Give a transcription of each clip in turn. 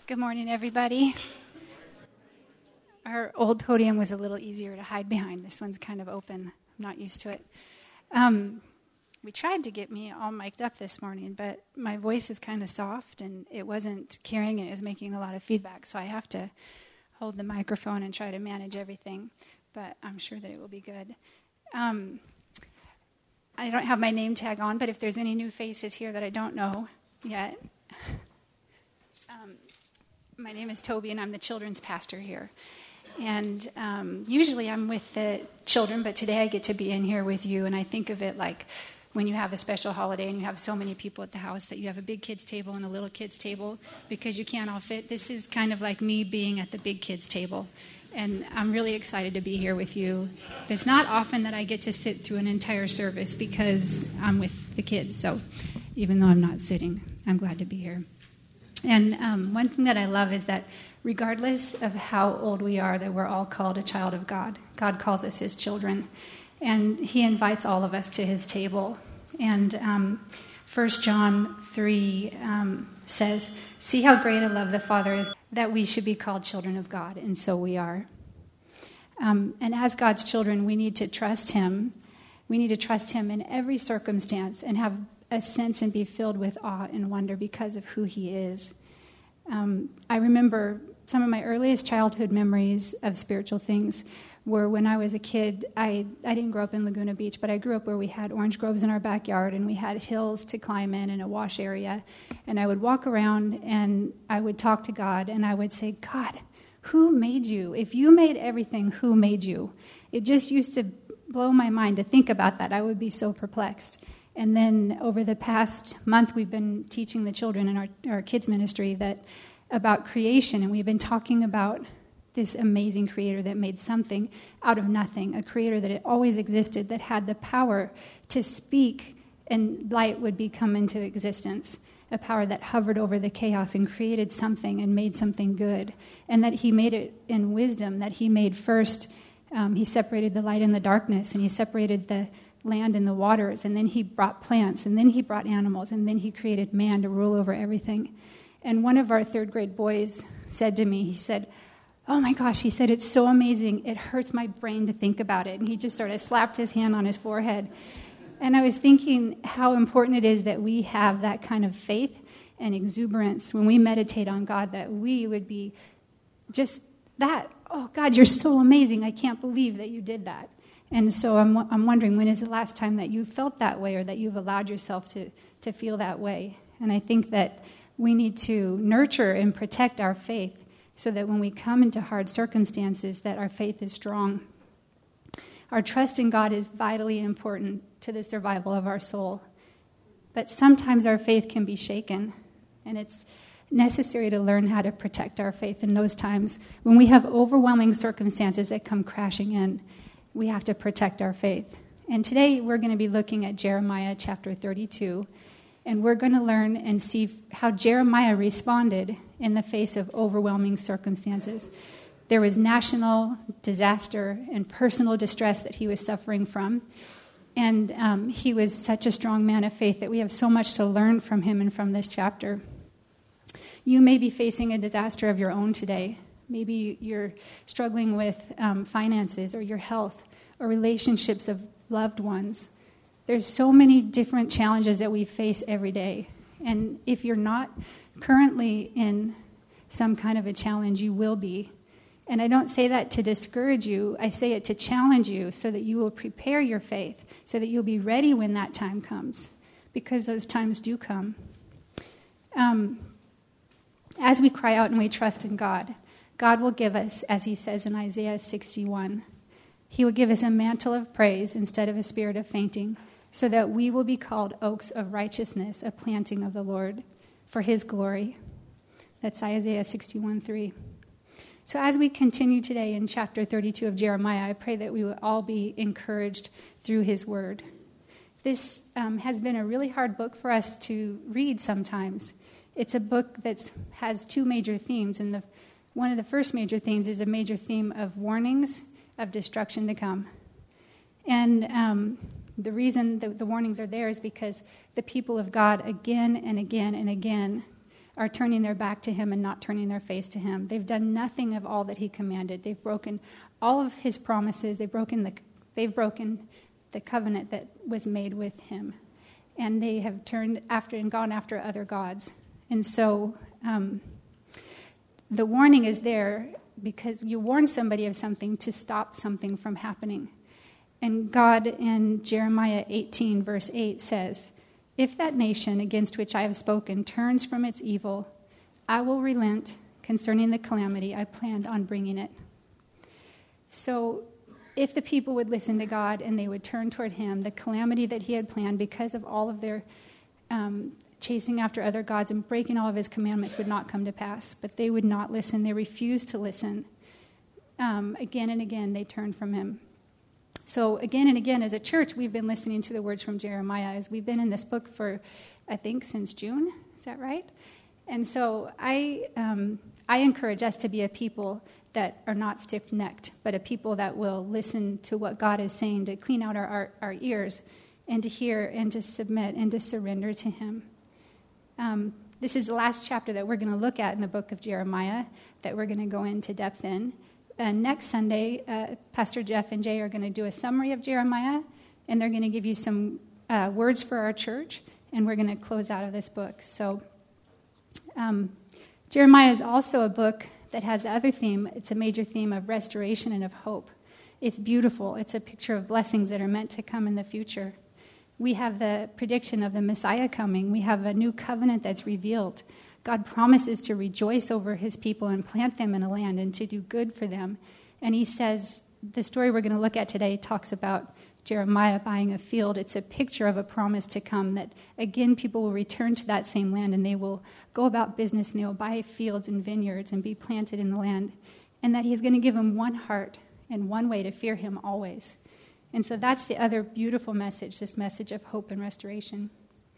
Good morning, everybody. Our old podium was a little easier to hide behind. This one's kind of open. I'm not used to it. We tried to get me all mic'd up this morning, but my voice is kind of soft, and it wasn't carrying, and it was making a lot of feedback, so I have to hold the microphone and try to manage everything, but I'm sure that it will be good. I don't have my name tag on, but if there's any new faces here that I don't know yet, my name is Toby, and I'm the children's pastor here. And usually I'm with the children, but today I get to be in here with you, and I think of it like when you have a special holiday and you have so many people at the house that you have a big kids table and a little kids table because you can't all fit. This is kind of like me being at the big kids table, and I'm really excited to be here with you. It's not often that I get to sit through an entire service because I'm with the kids, so even though I'm not sitting, I'm glad to be here. And one thing that I love is that regardless of how old we are, that we're all called a child of God. God calls us his children, and he invites all of us to his table. And 1 John 3 says, "See how great a love the Father is, that we should be called children of God," and so we are. And as God's children, we need to trust him. We need to trust him in every circumstance and have a sense and be filled with awe and wonder because of who he is. I remember some of my earliest childhood memories of spiritual things were when I was a kid. I didn't grow up in Laguna Beach, but I grew up where we had orange groves in our backyard, and we had hills to climb in and a wash area. And I would walk around, and I would talk to God, and I would say, "God, who made you? If you made everything, who made you?" It just used to blow my mind to think about that. I would be so perplexed. And then over the past month, we've been teaching the children in our kids ministry about creation, and we've been talking about this amazing creator that made something out of nothing, a creator that had always existed, that had the power to speak and light would come into existence, a power that hovered over the chaos and created something and made something good, and that he made it in wisdom, that he made first, he separated the light and the darkness, and he separated the land and the waters, and then he brought plants, and then he brought animals, and then he created man to rule over everything. And one of our third grade boys said to me, he said, "Oh my gosh," he said, "it's so amazing, it hurts my brain to think about it." And he just sort of slapped his hand on his forehead. And I was thinking how important it is that we have that kind of faith and exuberance when we meditate on God, that we would be just that, "Oh God, you're so amazing, I can't believe that you did that." And so I'm wondering, when is the last time that you felt that way, or that you've allowed yourself to feel that way? And I think that we need to nurture and protect our faith so that when we come into hard circumstances, that our faith is strong. Our trust in God is vitally important to the survival of our soul. But sometimes our faith can be shaken, and it's necessary to learn how to protect our faith in those times. When we have overwhelming circumstances that come crashing in, we have to protect our faith. And today we're going to be looking at Jeremiah chapter 32, and we're going to learn and see how Jeremiah responded in the face of overwhelming circumstances. There was national disaster and personal distress that he was suffering from, and he was such a strong man of faith that we have so much to learn from him and from this chapter. You may be facing a disaster of your own today. Maybe you're struggling with finances or your health or relationships of loved ones. There's so many different challenges that we face every day. And if you're not currently in some kind of a challenge, you will be. And I don't say that to discourage you. I say it to challenge you so that you will prepare your faith, so that you'll be ready when that time comes, because those times do come. As we cry out and we trust in God, God will give us, as he says in Isaiah 61, he will give us a mantle of praise instead of a spirit of fainting, so that we will be called oaks of righteousness, a planting of the Lord, for his glory. That's Isaiah 61:3. So as we continue today in chapter 32 of Jeremiah, I pray that we will all be encouraged through his word. This has been a really hard book for us to read sometimes. It's a book that has two major themes, and one of the first major themes is a major theme of warnings of destruction to come. And the reason that the warnings are there is because the people of God again and again and again are turning their back to him and not turning their face to him. They've done nothing of all that he commanded. They've broken all of his promises. They've broken the covenant that was made with him. And they have turned after and gone after other gods. And so the warning is there because you warn somebody of something to stop something from happening. And God in Jeremiah 18, verse 8 says, "If that nation against which I have spoken turns from its evil, I will relent concerning the calamity I planned on bringing it." So if the people would listen to God and they would turn toward him, the calamity that he had planned because of all of their chasing after other gods and breaking all of his commandments would not come to pass. But they would not listen. They refused to listen. Again and again, they turned from him. So again and again, as a church, we've been listening to the words from Jeremiah as we've been in this book for, I think, since June. Is that right? And so I encourage us to be a people that are not stiff-necked, but a people that will listen to what God is saying, to clean out our ears and to hear and to submit and to surrender to him. This is the last chapter that we're going to look at in the book of Jeremiah that we're going to go into depth in. Next Sunday, Pastor Jeff and Jay are going to do a summary of Jeremiah, and they're going to give you some words for our church, and we're going to close out of this book. So Jeremiah is also a book that has the other theme. It's a major theme of restoration and of hope. It's beautiful. It's a picture of blessings that are meant to come in the future. We have the prediction of the Messiah coming. We have a new covenant that's revealed. God promises to rejoice over his people and plant them in a land and to do good for them. And he says, the story we're going to look at today talks about Jeremiah buying a field. It's a picture of a promise to come that, again, people will return to that same land and they will go about business and they will buy fields and vineyards and be planted in the land. And that he's going to give them one heart and one way to fear him always. And so that's the other beautiful message, this message of hope and restoration.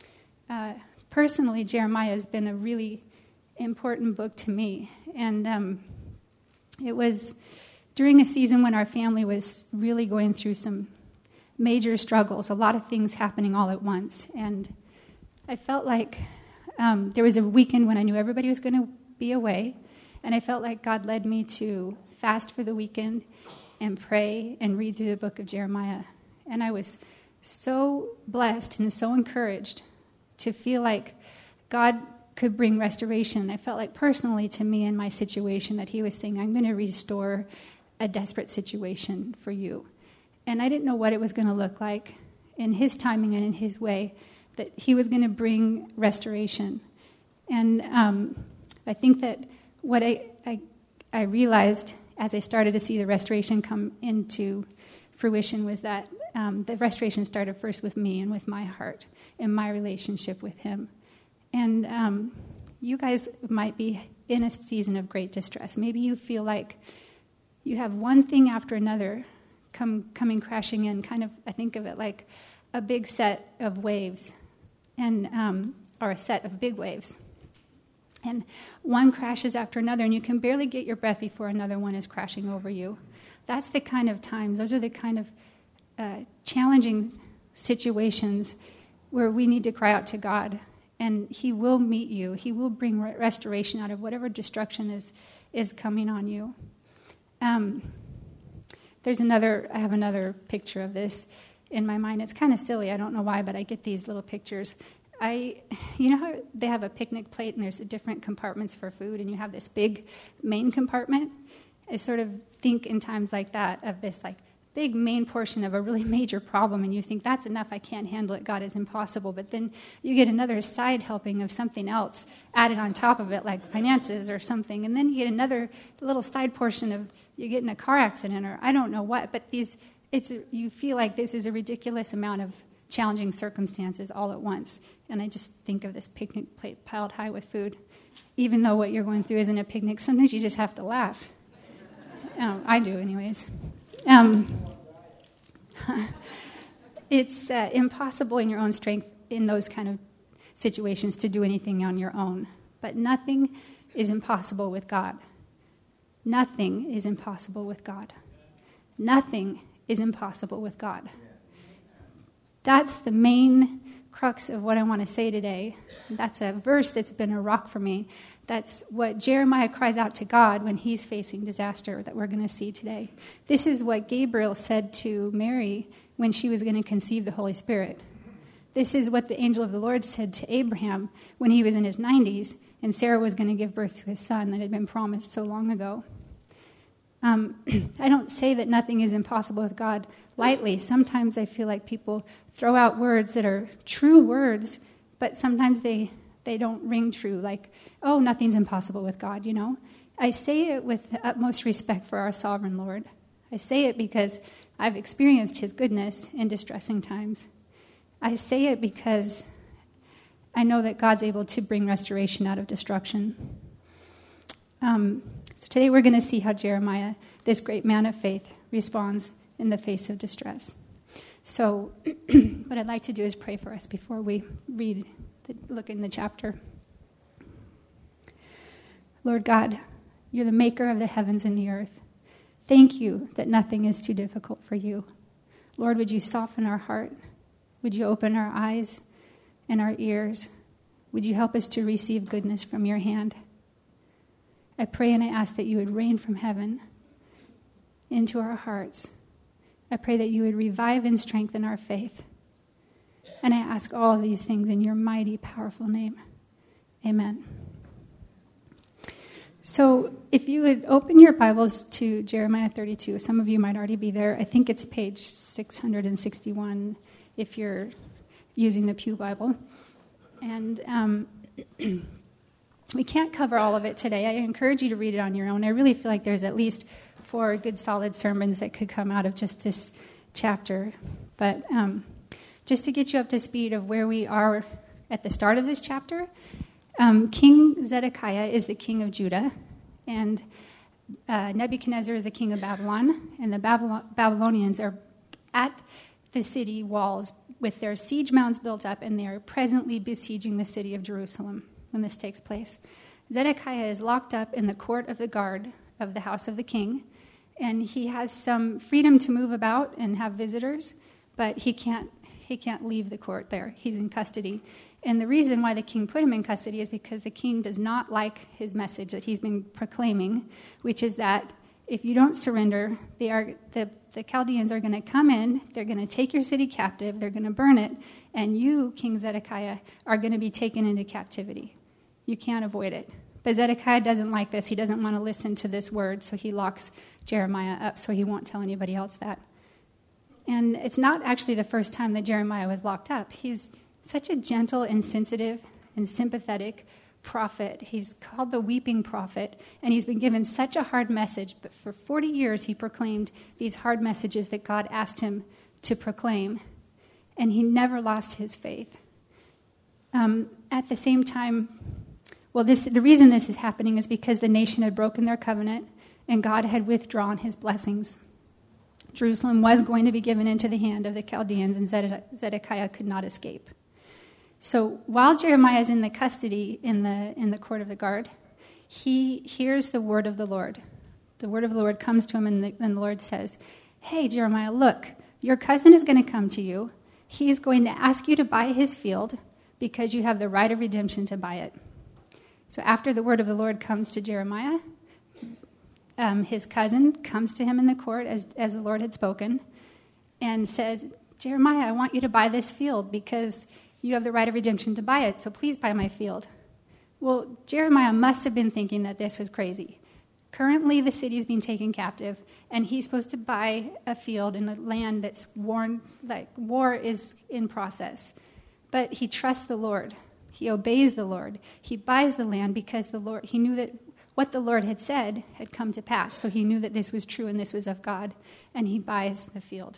Personally, Jeremiah has been a really important book to me. And it was during a season when our family was really going through some major struggles, a lot of things happening all at once. And I felt like there was a weekend when I knew everybody was going to be away. And I felt like God led me to fast for the weekend and pray and read through the book of Jeremiah. And I was so blessed and so encouraged to feel like God could bring restoration. I felt like personally to me in my situation that he was saying, I'm going to restore a desperate situation for you. And I didn't know what it was going to look like in his timing and in his way, that he was going to bring restoration. And I think that what I realized as I started to see the restoration come into fruition was that the restoration started first with me and with my heart and my relationship with him. And you guys might be in a season of great distress. Maybe you feel like you have one thing after another coming crashing in, kind of, I think of it like a big set of waves, and or a set of big waves. And one crashes after another, and you can barely get your breath before another one is crashing over you. That's the kind of times, those are the kind of challenging situations where we need to cry out to God, and he will meet you. He will bring restoration out of whatever destruction is coming on you. I have another picture of this in my mind. It's kind of silly. I don't know why, but I get these little pictures. You know how they have a picnic plate and there's different compartments for food, and you have this big main compartment? I sort of think in times like that of this like big main portion of a really major problem, and you think, that's enough, I can't handle it, God, is impossible. But then you get another side helping of something else added on top of it, like finances or something, and then you get another little side portion of you get in a car accident or I don't know what, but you feel like this is a ridiculous amount of challenging circumstances all at once. And I just think of this picnic plate piled high with food. Even though what you're going through isn't a picnic, sometimes you just have to laugh. I do anyways. It's impossible in your own strength in those kind of situations to do anything on your own. But nothing is impossible with God. Nothing is impossible with God. Nothing is impossible with God. That's the main crux of what I want to say today. That's a verse that's been a rock for me. That's what Jeremiah cries out to God when he's facing disaster that we're going to see today. This is what Gabriel said to Mary when she was going to conceive the Holy Spirit. This is what the angel of the Lord said to Abraham when he was in his 90s and Sarah was going to give birth to his son that had been promised so long ago. I don't say that nothing is impossible with God lightly. Sometimes I feel like people throw out words that are true words, but sometimes they don't ring true, like, oh, nothing's impossible with God, you know? I say it with the utmost respect for our sovereign Lord. I say it because I've experienced his goodness in distressing times. I say it because I know that God's able to bring restoration out of destruction. So today we're going to see how Jeremiah, this great man of faith, responds in the face of distress. So what I'd like to do is pray for us before we look in the chapter. Lord God, you're the maker of the heavens and the earth. Thank you that nothing is too difficult for you. Lord, would you soften our heart? Would you open our eyes and our ears? Would you help us to receive goodness from your hand? I pray and I ask that you would rain from heaven into our hearts. I pray that you would revive and strengthen our faith. And I ask all of these things in your mighty, powerful name. Amen. So if you would open your Bibles to Jeremiah 32, some of you might already be there. I think it's page 661 if you're using the Pew Bible. And we can't cover all of it today. I encourage you to read it on your own. I really feel like there's at least 4 good, solid sermons that could come out of just this chapter. But just to get you up to speed of where we are at the start of this chapter, King Zedekiah is the king of Judah, and Nebuchadnezzar is the king of Babylon, and the Babylonians are at the city walls with their siege mounds built up, and they are presently besieging the city of Jerusalem when this takes place. Zedekiah is locked up in the court of the guard of the house of the king, and he has some freedom to move about and have visitors, but he can't leave the court there. He's in custody. And the reason why the king put him in custody is because the king does not like his message that he's been proclaiming, which is that if you don't surrender, the Chaldeans are going to come in, they're going to take your city captive, they're going to burn it, and you, King Zedekiah, are going to be taken into captivity. You can't avoid it. But Zedekiah doesn't like this. He doesn't want to listen to this word, so he locks Jeremiah up so he won't tell anybody else that. And it's not actually the first time that Jeremiah was locked up. He's such a gentle and sensitive and sympathetic prophet. He's called the weeping prophet, and he's been given such a hard message. But for 40 years, he proclaimed these hard messages that God asked him to proclaim, and he never lost his faith. At the same time, the reason this is happening is because the nation had broken their covenant, and God had withdrawn his blessings. Jerusalem was going to be given into the hand of the Chaldeans, and Zedekiah could not escape. So while Jeremiah is in the custody in the court of the guard, he hears the word of the Lord. The word of the Lord comes to him, and the Lord says, "Hey, Jeremiah, look, your cousin is going to come to you. He is going to ask you to buy his field because you have the right of redemption to buy it." So after the word of the Lord comes to Jeremiah, his cousin comes to him in the court as the Lord had spoken and says, "Jeremiah, I want you to buy this field because you have the right of redemption to buy it, so please buy my field." Well, Jeremiah must have been thinking that this was crazy. Currently, the city is being taken captive, and he's supposed to buy a field in a land that's war is in process. But he trusts the Lord. He obeys the Lord. He buys the land because he knew that what the Lord had said had come to pass. So he knew that this was true and this was of God, and he buys the field.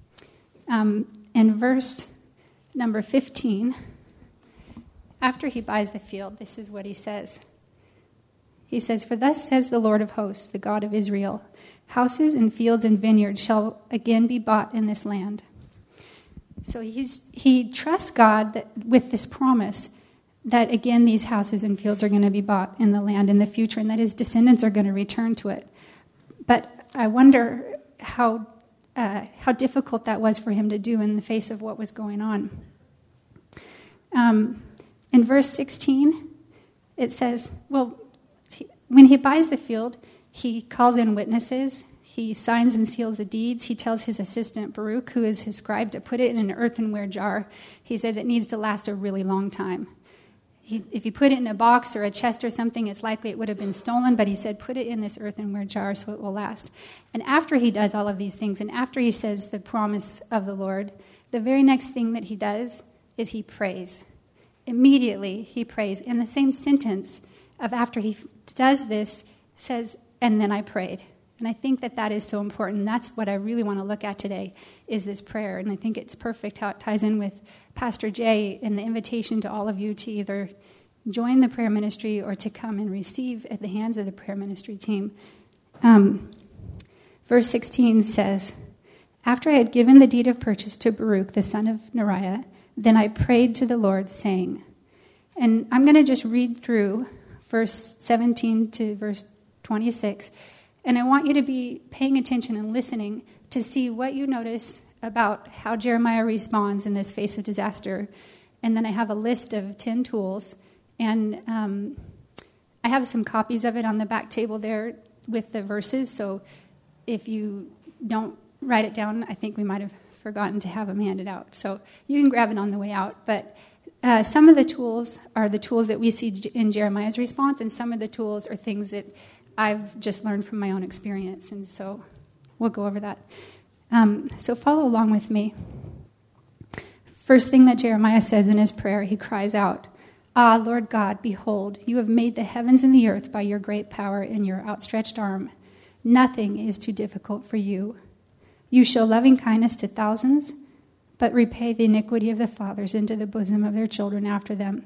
In verse number 15, after he buys the field, this is what he says. He says, "For thus says the Lord of hosts, the God of Israel, houses and fields and vineyards shall again be bought in this land." So he trusts God with this promise that again these houses and fields are going to be bought in the land in the future, and that his descendants are going to return to it. But I wonder how difficult that was for him to do in the face of what was going on. In verse 16, it says, when he buys the field, he calls in witnesses. He signs and seals the deeds. He tells his assistant, Baruch, who is his scribe, to put it in an earthenware jar. He says it needs to last a really long time. If you put it in a box or a chest or something, it's likely it would have been stolen, but he said, put it in this earthenware jar so it will last. And after he does all of these things, and after he says the promise of the Lord, the very next thing that he does is he prays. Immediately, he prays. In the same sentence of after he does this, says, and then I prayed. And I think that is so important. That's what I really want to look at today, is this prayer. And I think it's perfect how it ties in with Pastor Jay and the invitation to all of you to either join the prayer ministry or to come and receive at the hands of the prayer ministry team. Verse 16 says, after I had given the deed of purchase to Baruch, the son of Neriah, then I prayed to the Lord, saying, and I'm going to just read through verse 17 to verse 26, and I want you to be paying attention and listening to see what you notice about how Jeremiah responds in this face of disaster. And then I have a list of 10 tools, and I have some copies of it on the back table there with the verses, so if you don't write it down, I think we might have forgotten to have them handed out. So you can grab it on the way out. But some of the tools are the tools that we see in Jeremiah's response, and some of the tools are things that I've just learned from my own experience. And so we'll go over that. So follow along with me. First thing that Jeremiah says in his prayer, he cries out, ah, Lord God, behold, you have made the heavens and the earth by your great power and your outstretched arm. Nothing is too difficult for you. You show loving kindness to thousands, but repay the iniquity of the fathers into the bosom of their children after them.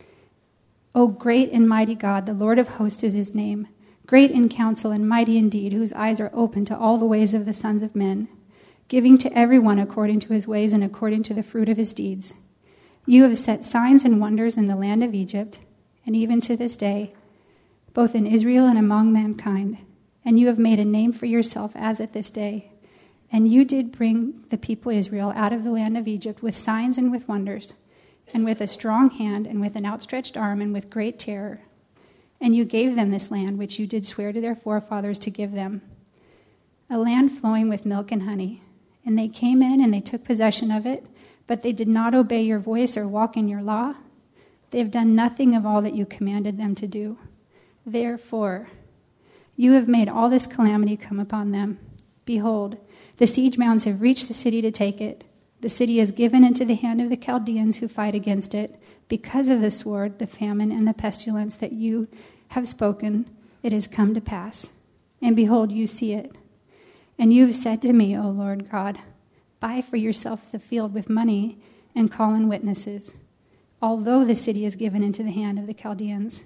O great and mighty God, the Lord of hosts is his name, great in counsel and mighty indeed, whose eyes are open to all the ways of the sons of men, giving to everyone according to his ways and according to the fruit of his deeds. You have set signs and wonders in the land of Egypt, and even to this day, both in Israel and among mankind, and you have made a name for yourself as at this day. And you did bring the people Israel out of the land of Egypt with signs and with wonders, and with a strong hand, and with an outstretched arm, and with great terror. And you gave them this land, which you did swear to their forefathers to give them, a land flowing with milk and honey. And they came in and they took possession of it, but they did not obey your voice or walk in your law. They have done nothing of all that you commanded them to do. Therefore, you have made all this calamity come upon them. Behold, the siege mounds have reached the city to take it. The city is given into the hand of the Chaldeans who fight against it. Because of the sword, the famine, and the pestilence that you have spoken, it has come to pass. And behold, you see it. And you have said to me, O Lord God, buy for yourself the field with money and call in witnesses, although the city is given into the hand of the Chaldeans.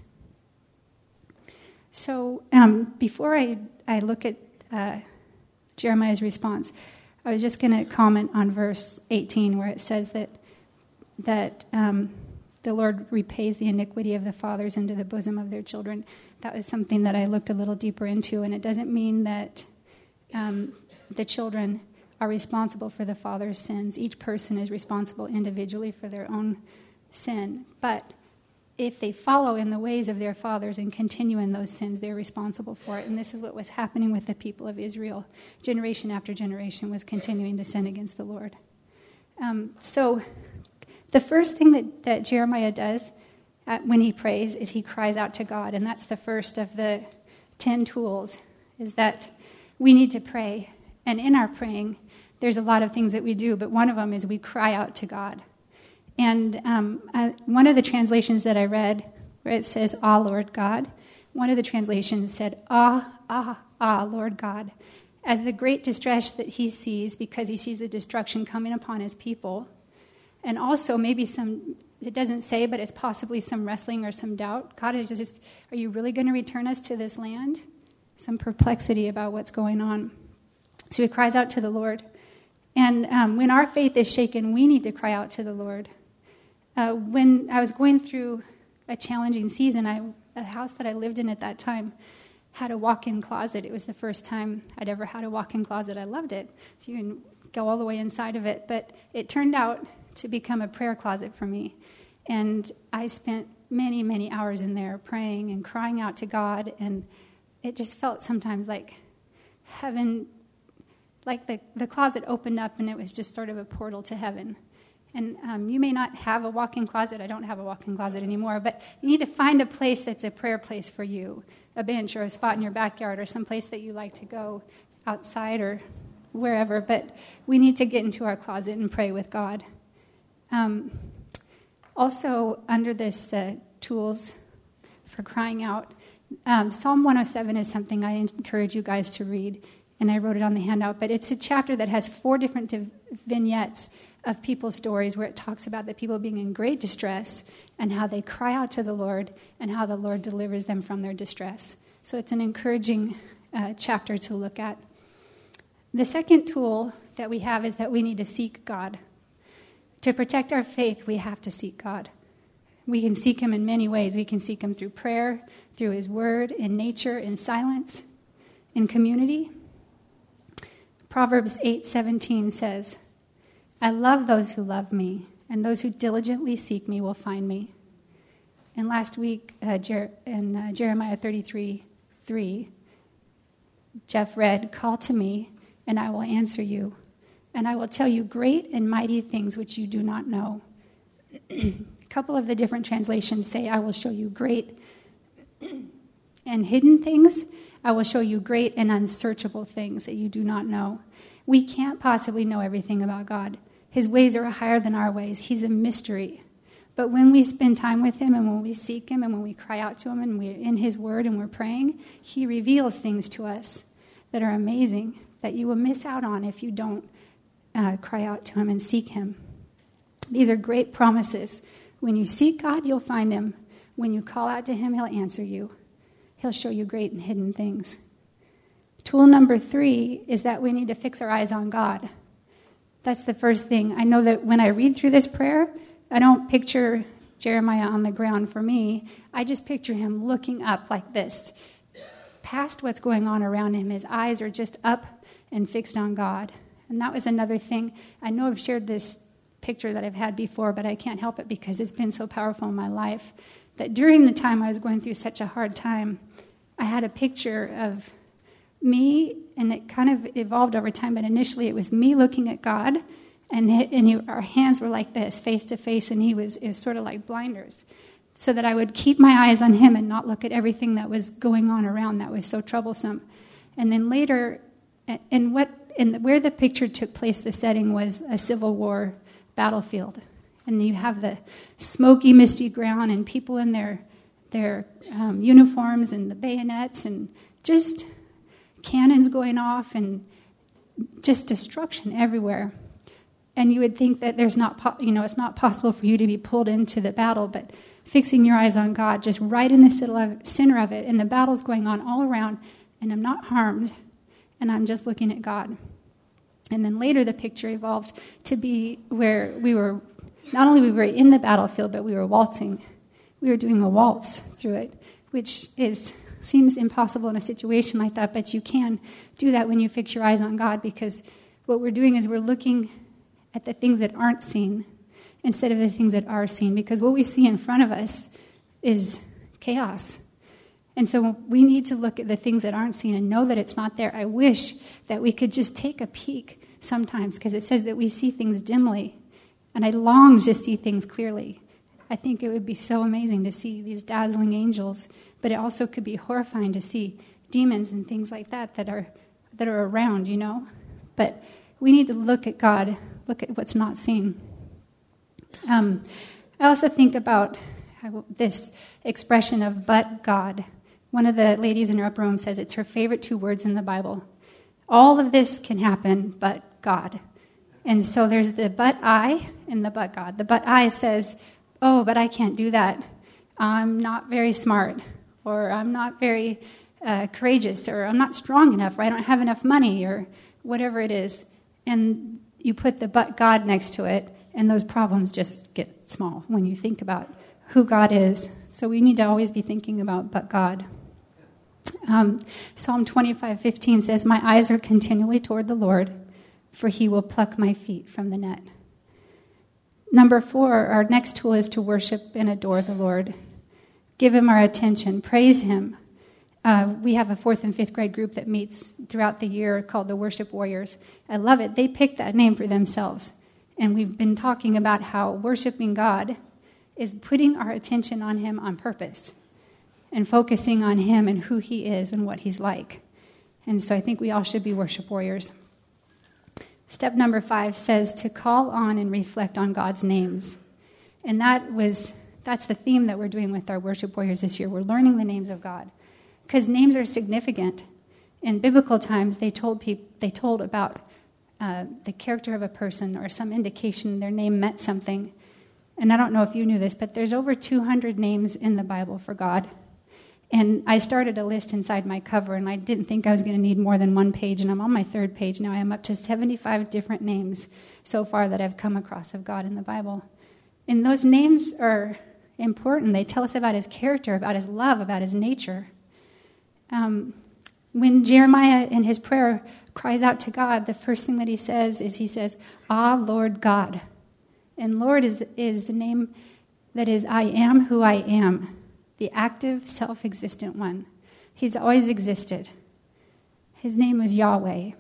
So before I look at Jeremiah's response, I was just going to comment on verse 18 where it says that the Lord repays the iniquity of the fathers into the bosom of their children. That was something that I looked a little deeper into, and it doesn't mean that the children are responsible for the father's sins. Each person is responsible individually for their own sin. But if they follow in the ways of their fathers and continue in those sins, they're responsible for it. And this is what was happening with the people of Israel. Generation after generation was continuing to sin against the Lord. So the first thing that Jeremiah does when he prays is he cries out to God. And that's the first of the 10 tools, is that we need to pray. And in our praying, there's a lot of things that we do, but one of them is we cry out to God. And one of the translations that I read, where it says, ah, Lord God, one of the translations said, ah, Lord God, as the great distress that he sees because he sees the destruction coming upon his people. And also maybe some, it doesn't say, but it's possibly some wrestling or some doubt. God is just, are you really going to return us to this land? Some perplexity about what's going on. So he cries out to the Lord. And when our faith is shaken, we need to cry out to the Lord. When I was going through a challenging season, the house that I lived in at that time had a walk-in closet. It was the first time I'd ever had a walk-in closet. I loved it. So you can go all the way inside of it. But it turned out to become a prayer closet for me. And I spent many, many hours in there praying and crying out to God, and it just felt sometimes like heaven, like the closet opened up and it was just sort of a portal to heaven. And you may not have a walk-in closet. I don't have a walk-in closet anymore, but you need to find a place that's a prayer place for you, a bench or a spot in your backyard or some place that you like to go outside or wherever. But we need to get into our closet and pray with God. Also, under this tools for crying out, Psalm 107 is something I encourage you guys to read, and I wrote it on the handout. But it's a chapter that has 4 different vignettes of people's stories where it talks about the people being in great distress and how they cry out to the Lord and how the Lord delivers them from their distress. So it's an encouraging chapter to look at. The second tool that we have is that we need to seek God. To protect our faith, we have to seek God. We can seek him in many ways. We can seek him through prayer, through his word, in nature, in silence, in community. Proverbs 8:17 says, I love those who love me, and those who diligently seek me will find me. And last week, in Jeremiah 33:3, Jeff read, call to me, and I will answer you, and I will tell you great and mighty things which you do not know. A couple of the different translations say, I will show you great and hidden things. I will show you great and unsearchable things that you do not know. We can't possibly know everything about God. His ways are higher than our ways. He's a mystery. But when we spend time with him and when we seek him and when we cry out to him and we're in his word and we're praying, he reveals things to us that are amazing that you will miss out on if you don't cry out to him and seek him. These are great promises. When you seek God, you'll find him. When you call out to him, he'll answer you. He'll show you great and hidden things. Tool number 3 is that we need to fix our eyes on God. That's the first thing. I know that when I read through this prayer, I don't picture Jeremiah on the ground for me. I just picture him looking up like this, past what's going on around him. His eyes are just up and fixed on God. And that was another thing. I know I've shared this picture that I've had before, but I can't help it because it's been so powerful in my life, that during the time I was going through such a hard time, I had a picture of me, and it kind of evolved over time, but initially it was me looking at God, and our hands were like this, face to face, and it was sort of like blinders, so that I would keep my eyes on him and not look at everything that was going on around that was so troublesome. And then later, where the picture took place, the setting was a Civil War battlefield. And you have the smoky, misty ground and people in their uniforms and the bayonets and just cannons going off and just destruction everywhere. And you would think that it's not possible for you to be pulled into the battle, but fixing your eyes on God, just right in the center of it, and the battle's going on all around, and I'm not harmed, and I'm just looking at God. And then later the picture evolved to be where we were, not only we were in the battlefield, but we were waltzing. We were doing a waltz through it, which seems impossible in a situation like that, but you can do that when you fix your eyes on God, because what we're doing is we're looking at the things that aren't seen instead of the things that are seen, because what we see in front of us is chaos. And so we need to look at the things that aren't seen and know that it's not there. I wish that we could just take a peek sometimes, because it says that we see things dimly, and I long to see things clearly. I think it would be so amazing to see these dazzling angels, but it also could be horrifying to see demons and things like that are around, But we need to look at God, look at what's not seen. I also think about this expression of "but God." One of the ladies in her upper room says it's her favorite 2 words in the Bible. All of this can happen, but God. And so there's the "but I" and the "but God." The "but I" says, oh, but I can't do that. I'm not very smart, or I'm not very courageous, or I'm not strong enough, or I don't have enough money, or whatever it is. And you put the "but God" next to it, and those problems just get small when you think about who God is. So we need to always be thinking about "but God." Psalm 25:15 says, my eyes are continually toward the Lord, for he will pluck my feet from the net. Number 4, our next tool is to worship and adore the Lord. Give him our attention. Praise him. We have a 4th and 5th grade group that meets throughout the year called the Worship Warriors. I love it. They picked that name for themselves. And we've been talking about how worshiping God is putting our attention on him on purpose and focusing on him and who he is and what he's like. And so I think we all should be worship warriors. Step number 5 says to call on and reflect on God's names. And that's the theme that we're doing with our worship warriors this year. We're learning the names of God. Because names are significant. In biblical times, they told about the character of a person or some indication their name meant something. And I don't know if you knew this, but there's over 200 names in the Bible for God. And I started a list inside my cover, and I didn't think I was going to need more than 1 page, and I'm on my 3rd page now. I am up to 75 different names so far that I've come across of God in the Bible. And those names are important. They tell us about his character, about his love, about his nature. When Jeremiah in his prayer cries out to God, the first thing that he says, "Ah, Lord God." And Lord is the name that is I am who I am, the active, self-existent one. He's always existed. His name is Yahweh.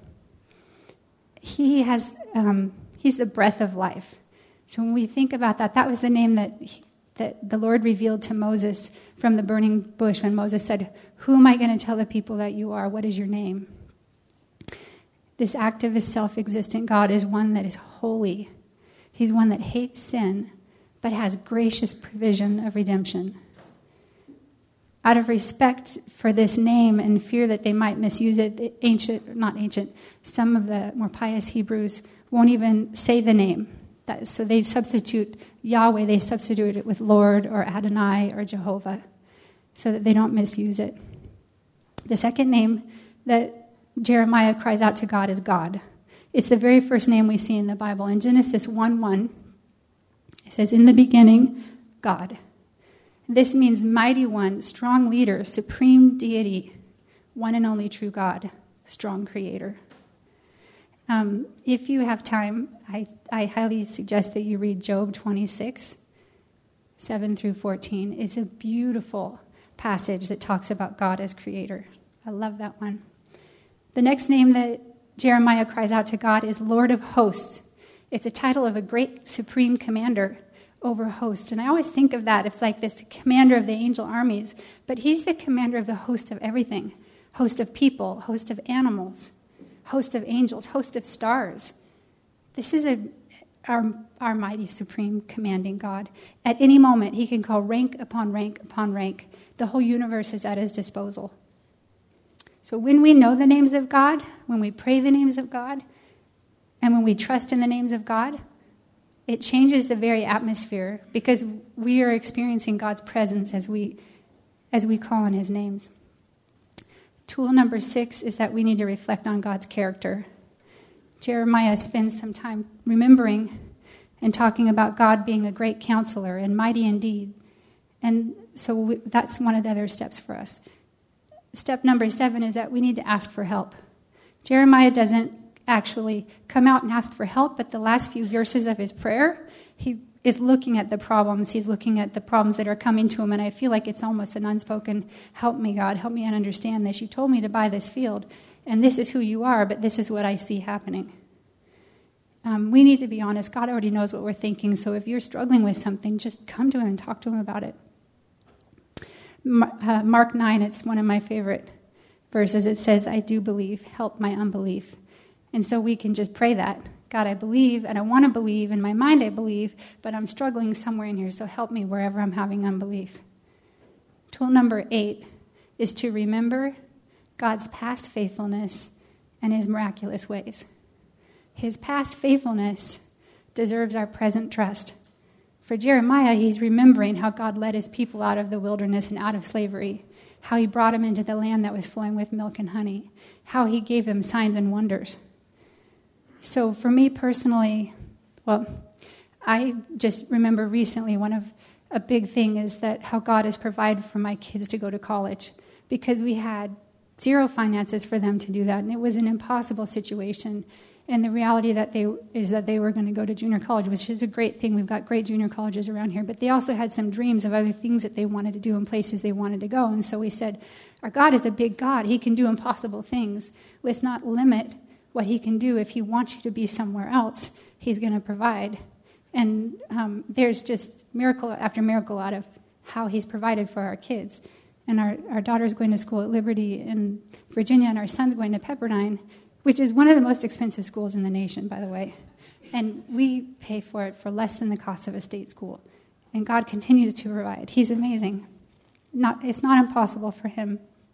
He's the breath of life. So when we think about that, that was the name that the Lord revealed to Moses from the burning bush when Moses said, "Who am I going to tell the people that you are? What is your name?" This active, self-existent God is one that is holy. He's one that hates sin, but has gracious provision of redemption. Out of respect for this name and fear that they might misuse it, some of the more pious Hebrews won't even say the name. So they substitute Yahweh, they substitute it with Lord or Adonai or Jehovah so that they don't misuse it. The second name that Jeremiah cries out to God is God. It's the very first name we see in the Bible. In Genesis 1:1, it says, "In the beginning, God." This means mighty one, strong leader, supreme deity, one and only true God, strong creator. If you have time, I highly suggest that you read Job 26, 7 through 14. It's a beautiful passage that talks about God as creator. I love that one. The next name that Jeremiah cries out to God is Lord of Hosts. It's the title of a great supreme commander over hosts. And I always think of that. It's like this, the commander of the angel armies. But he's the commander of the host of everything. Host of people, host of animals, host of angels, host of stars. This is our mighty, supreme, commanding God. At any moment, he can call rank upon rank upon rank. The whole universe is at his disposal. So when we know the names of God, when we pray the names of God, and when we trust in the names of God, it changes the very atmosphere because we are experiencing God's presence as we call on his names. Tool number 6 is that we need to reflect on God's character. Jeremiah spends some time remembering and talking about God being a great counselor and mighty indeed. And so that's one of the other steps for us. Step number 7 is that we need to ask for help. Jeremiah doesn't actually come out and ask for help, but the last few verses of his prayer, he is looking at the problems. He's looking at the problems that are coming to him, and I feel like it's almost an unspoken, help me, God, help me understand this. You told me to buy this field, and this is who you are, but this is what I see happening. We need to be honest. God already knows what we're thinking, so if you're struggling with something, just come to him and talk to him about it. Mark 9, it's one of my favorite verses. It says, I do believe, help my unbelief. And so we can just pray that. God, I believe, and I want to believe. In my mind, I believe, but I'm struggling somewhere in here, so help me wherever I'm having unbelief. Tool number 8 is to remember God's past faithfulness and his miraculous ways. His past faithfulness deserves our present trust. For Jeremiah, he's remembering how God led his people out of the wilderness and out of slavery, how he brought them into the land that was flowing with milk and honey, how he gave them signs and wonders. So for me personally, I just remember recently a big thing is that how God has provided for my kids to go to college because we had zero finances for them to do that, and it was an impossible situation. And the reality that they were going to go to junior college, which is a great thing. We've got great junior colleges around here. But they also had some dreams of other things that they wanted to do and places they wanted to go. And so we said, our God is a big God. He can do impossible things. Let's not limit what he can do. If he wants you to be somewhere else, he's going to provide. And there's just miracle after miracle out of how he's provided for our kids. And our daughter's going to school at Liberty in Virginia, and our son's going to Pepperdine, which is one of the most expensive schools in the nation, by the way. And we pay for it for less than the cost of a state school. And God continues to provide. He's amazing. It's not impossible for him.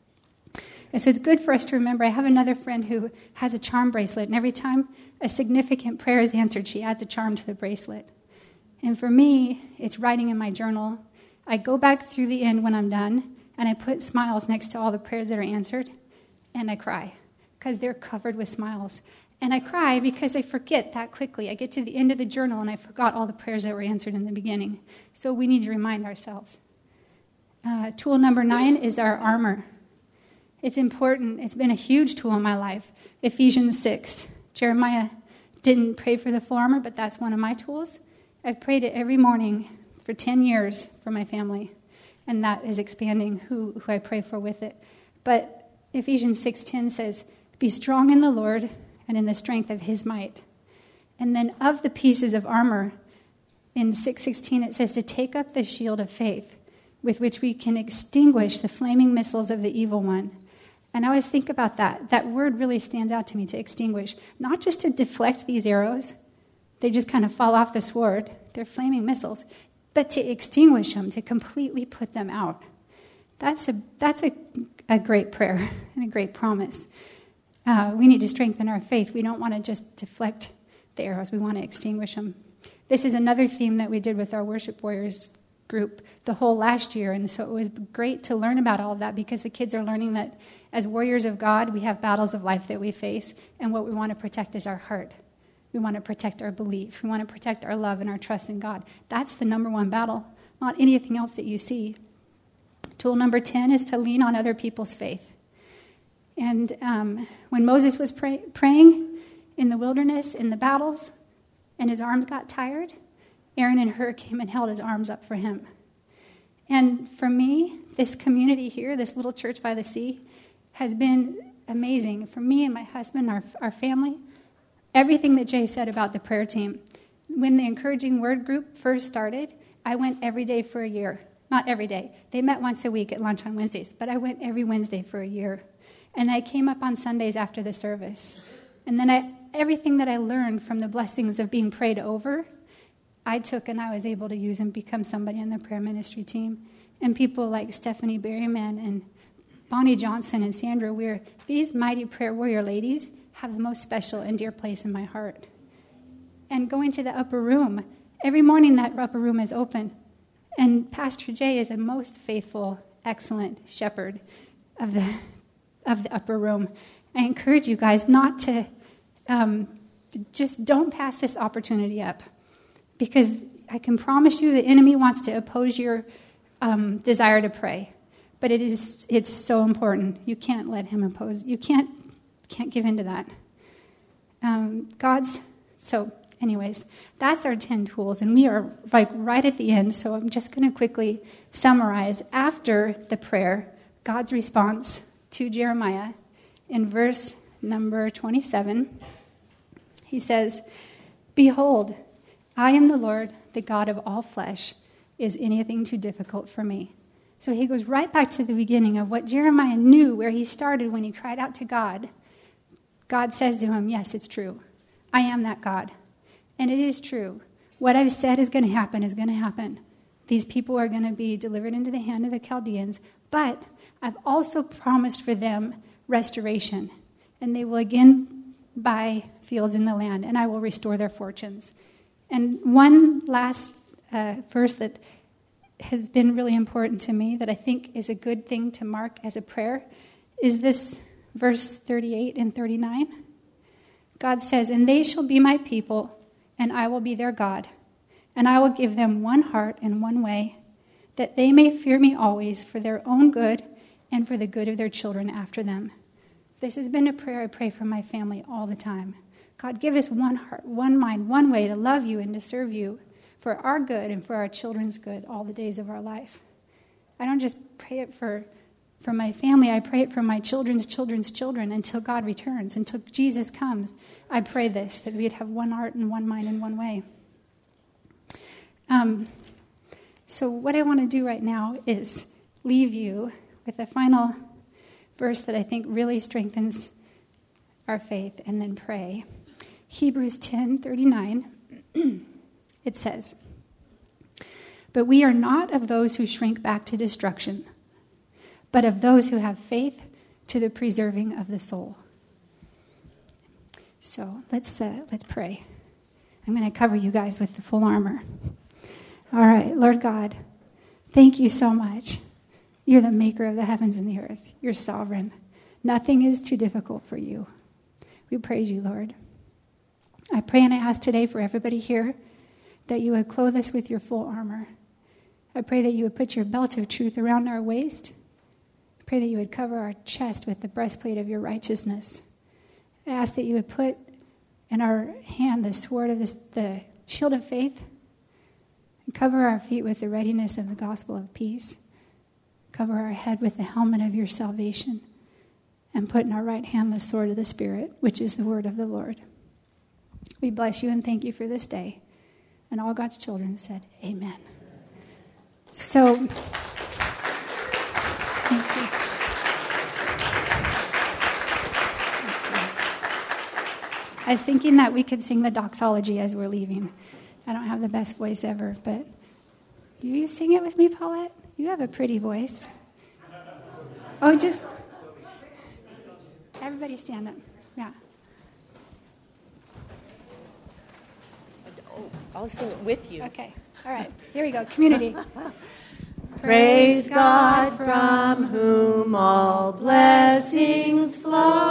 And so it's good for us to remember. I have another friend who has a charm bracelet, and every time a significant prayer is answered, she adds a charm to the bracelet. And for me, it's writing in my journal. I go back through the end when I'm done, and I put smiles next to all the prayers that are answered, and I cry because they're covered with smiles. And I cry because I forget that quickly. I get to the end of the journal, and I forgot all the prayers that were answered in the beginning. So we need to remind ourselves. Tool number 9 is our armor. It's important. It's been a huge tool in my life. Ephesians 6. Jeremiah didn't pray for the full armor, but that's one of my tools. I've prayed it every morning for 10 years for my family, and that is expanding who I pray for with it. But Ephesians 6:10 says, be strong in the Lord and in the strength of his might. And then of the pieces of armor, in 6:16 it says to take up the shield of faith with which we can extinguish the flaming missiles of the evil one. And I always think about that. That word really stands out to me, to extinguish. Not just to deflect these arrows. They just kind of fall off the sword. They're flaming missiles. But to extinguish them, to completely put them out. That's a great prayer and a great promise. We need to strengthen our faith. We don't want to just deflect the arrows. We want to extinguish them. This is another theme that we did with our Worship Warriors group the whole last year. And so it was great to learn about all of that because the kids are learning that as warriors of God, we have battles of life that we face. And what we want to protect is our heart. We want to protect our belief. We want to protect our love and our trust in God. That's the number one battle, not anything else that you see. Tool number 10 is to lean on other people's faith. And when Moses was praying in the wilderness, in the battles, and his arms got tired, Aaron and Hur came and held his arms up for him. And for me, this community here, this little church by the sea, has been amazing. For me and my husband, our family, everything that Jay said about the prayer team. When the Encouraging Word group first started, I went every day for a year. Not every day. They met once a week at lunch on Wednesdays, but I went every Wednesday for a year. And I came up on Sundays after the service. And then everything that I learned from the blessings of being prayed over, I took and I was able to use and become somebody on the prayer ministry team. And people like Stephanie Berryman and Bonnie Johnson and Sandra Weir, these mighty prayer warrior ladies have the most special and dear place in my heart. And going to the upper room, every morning that upper room is open. And Pastor Jay is a most faithful, excellent shepherd of the upper room. I encourage you guys not to, just don't pass this opportunity up. Because I can promise you the enemy wants to oppose your desire to pray. But it's so important. You can't let him oppose. You can't give in to that. So anyways, that's our 10 tools. And we are like right at the end. So I'm just going to quickly summarize. After the prayer, God's response to Jeremiah in verse number 27, he says, behold, I am the Lord, the God of all flesh. Is anything too difficult for me? So he goes right back to the beginning of what Jeremiah knew, where he started when he cried out to God. God says to him, yes, it's true. I am that God. And it is true. What I've said is going to happen is going to happen. These people are going to be delivered into the hand of the Chaldeans. But I've also promised for them restoration. And they will again buy fields in the land, and I will restore their fortunes. And one last verse that has been really important to me that I think is a good thing to mark as a prayer is this verse 38 and 39. God says, and they shall be my people, and I will be their God. And I will give them one heart and one way, that they may fear me always for their own good and for the good of their children after them. This has been a prayer I pray for my family all the time. God, give us one heart, one mind, one way to love you and to serve you for our good and for our children's good all the days of our life. I don't just pray it for my family. I pray it for my children's children's children until God returns, until Jesus comes. I pray this, that we'd have one heart and one mind and one way. So what I want to do right now is leave you with a final verse that I think really strengthens our faith, and then pray. Hebrews 10:39, it says, "But we are not of those who shrink back to destruction, but of those who have faith to the preserving of the soul." So let's pray. I'm going to cover you guys with the full armor. All right, Lord God, thank you so much. You're the maker of the heavens and the earth. You're sovereign. Nothing is too difficult for you. We praise you, Lord. I pray and I ask today for everybody here that you would clothe us with your full armor. I pray that you would put your belt of truth around our waist. I pray that you would cover our chest with the breastplate of your righteousness. I ask that you would put in our hand the sword of the shield of faith, and cover our feet with the readiness of the gospel of peace. Cover our head with the helmet of your salvation, and put in our right hand the sword of the Spirit, which is the word of the Lord. We bless you and thank you for this day. And all God's children said, amen. So, thank you. I was thinking that we could sing the doxology as we're leaving. I don't have the best voice ever, but do you sing it with me, Paulette? You have a pretty voice. Oh, just everybody stand up. Yeah. I'll sing it with you. Okay. All right. Here we go. Community. Praise God from whom all blessings flow.